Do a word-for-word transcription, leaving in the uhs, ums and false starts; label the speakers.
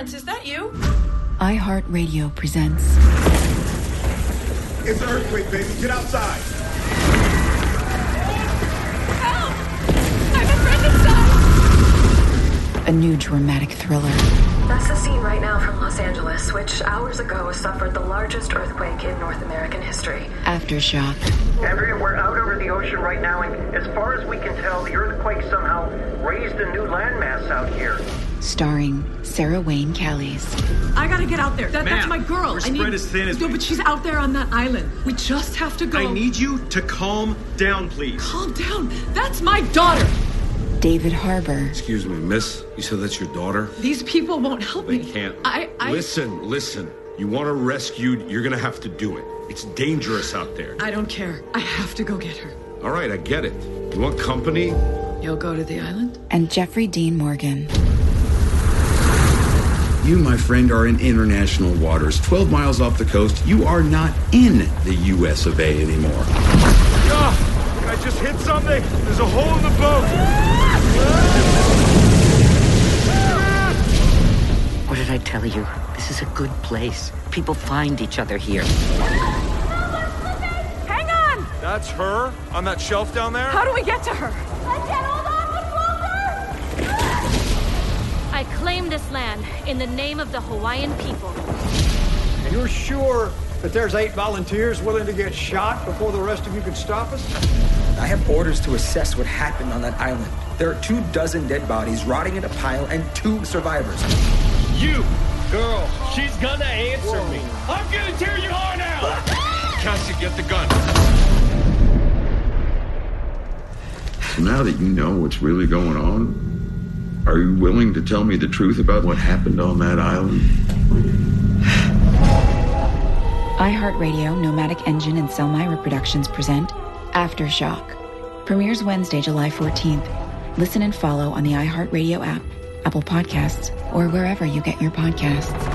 Speaker 1: Lawrence, is that you?
Speaker 2: iHeartRadio presents...
Speaker 3: It's an earthquake, baby. Get outside.
Speaker 1: Help! I'm a friend inside!
Speaker 2: A new dramatic thriller.
Speaker 4: That's the scene right now from Los Angeles, which hours ago suffered the largest earthquake in North American history.
Speaker 2: Aftershock.
Speaker 5: Andrea, we're out over the ocean right now, and as far as we can tell, the earthquake somehow raised a new landmass out here.
Speaker 2: Starring Sarah Wayne Callies.
Speaker 1: I gotta get out there. That, that's my girl.
Speaker 6: We're
Speaker 1: I
Speaker 6: spread
Speaker 1: need...
Speaker 6: as thin as
Speaker 1: No,
Speaker 6: we-
Speaker 1: but she's out there on that island. We just have to go.
Speaker 6: I need you to calm down, please.
Speaker 1: Calm down. That's my daughter.
Speaker 2: David Harbour.
Speaker 7: Excuse me, miss. You said that's your daughter?
Speaker 1: These people won't help
Speaker 7: They
Speaker 1: me.
Speaker 7: can't.
Speaker 1: I, I...
Speaker 7: Listen, listen. You want her rescued, you're gonna have to do it. It's dangerous out there.
Speaker 1: I don't care. I have to go get her.
Speaker 7: All right, I get it. You want company?
Speaker 1: You'll go to the island?
Speaker 2: And Jeffrey Dean Morgan.
Speaker 8: You, my friend, are in international waters. twelve miles off the coast. You are not in the U S of A anymore.
Speaker 6: Oh, I just hit something. There's a hole in the boat.
Speaker 9: What did I tell you? This is a good place. People find each other here.
Speaker 1: Hang on!
Speaker 6: That's her on that shelf down there?
Speaker 1: How do we get to her?
Speaker 10: I can't hold on much longer! I claim this land in the name of the Hawaiian people.
Speaker 11: You're sure that there's eight volunteers willing to get shot before the rest of you can stop us?
Speaker 12: I have orders to assess what happened on that island. There are two dozen dead bodies rotting in a pile and two survivors.
Speaker 6: You, girl, she's gonna answer Whoa. me. I'm gonna tear your heart out! Cassie, get the gun.
Speaker 8: So now that you know what's really going on, are you willing to tell me the truth about what happened on that island?
Speaker 2: iHeartRadio, Nomadic Engine, and Selmyra Productions present Aftershock. Premieres Wednesday, July fourteenth. Listen and follow on the iHeartRadio app, Apple Podcasts, or wherever you get your podcasts.